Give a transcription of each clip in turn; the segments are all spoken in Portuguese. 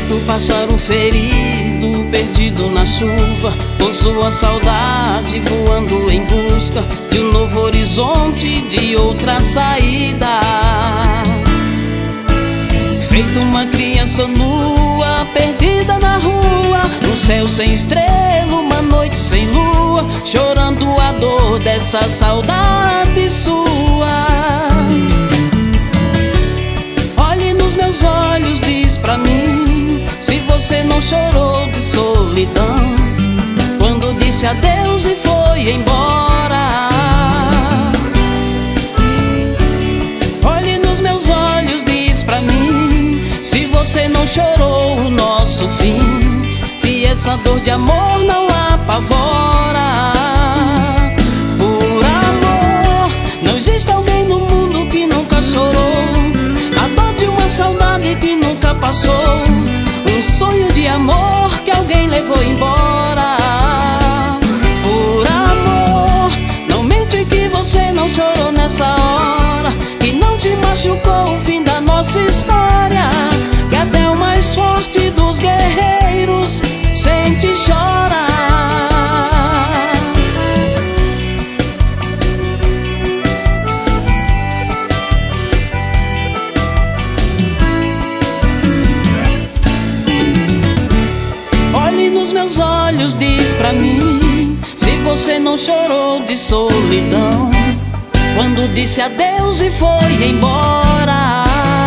feito pássaro ferido, perdido na chuva, com sua saudade voando em busca de um novo horizonte, de outra saída. Feito uma criança nua, perdida na rua, um céu sem estrela, uma noite sem lua, chorando a dor dessa saudade sua. Olhe nos meus olhos, diz pra mim, se você não chorou de solidão quando disse adeus e foi embora. Olhe nos meus olhos, diz pra mim, se você não chorou o nosso fim, se essa dor de amor não apavora. Por amor, não existe alguém no mundo que nunca chorou, a dor de uma saudade que nunca passou, um sonho de amor que alguém levou embora. Por amor, não mente que você não chorou nessa hora, que não te machucou o fim da nossa história, que até o mais forte dos guerreiros sente e chora. Olhe nos meus olhos, diz pra mim, se você não chorou de solidão quando disse adeus e foi embora.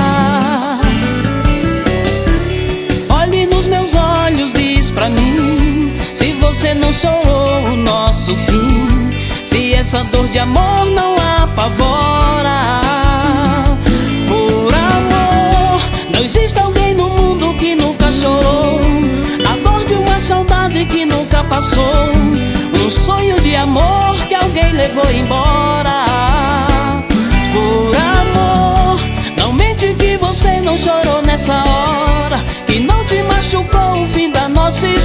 Olhe nos meus olhos, diz pra mim, se você não chorou o nosso fim, se essa dor de amor não apavora. Por amor, não existe alguém no mundo que nunca chorou, a dor de uma saudade que nunca passou, um sonho de amor que alguém levou embora. Por amor, não mente que você não chorou nessa hora, que não te machucou o fim da nossa história,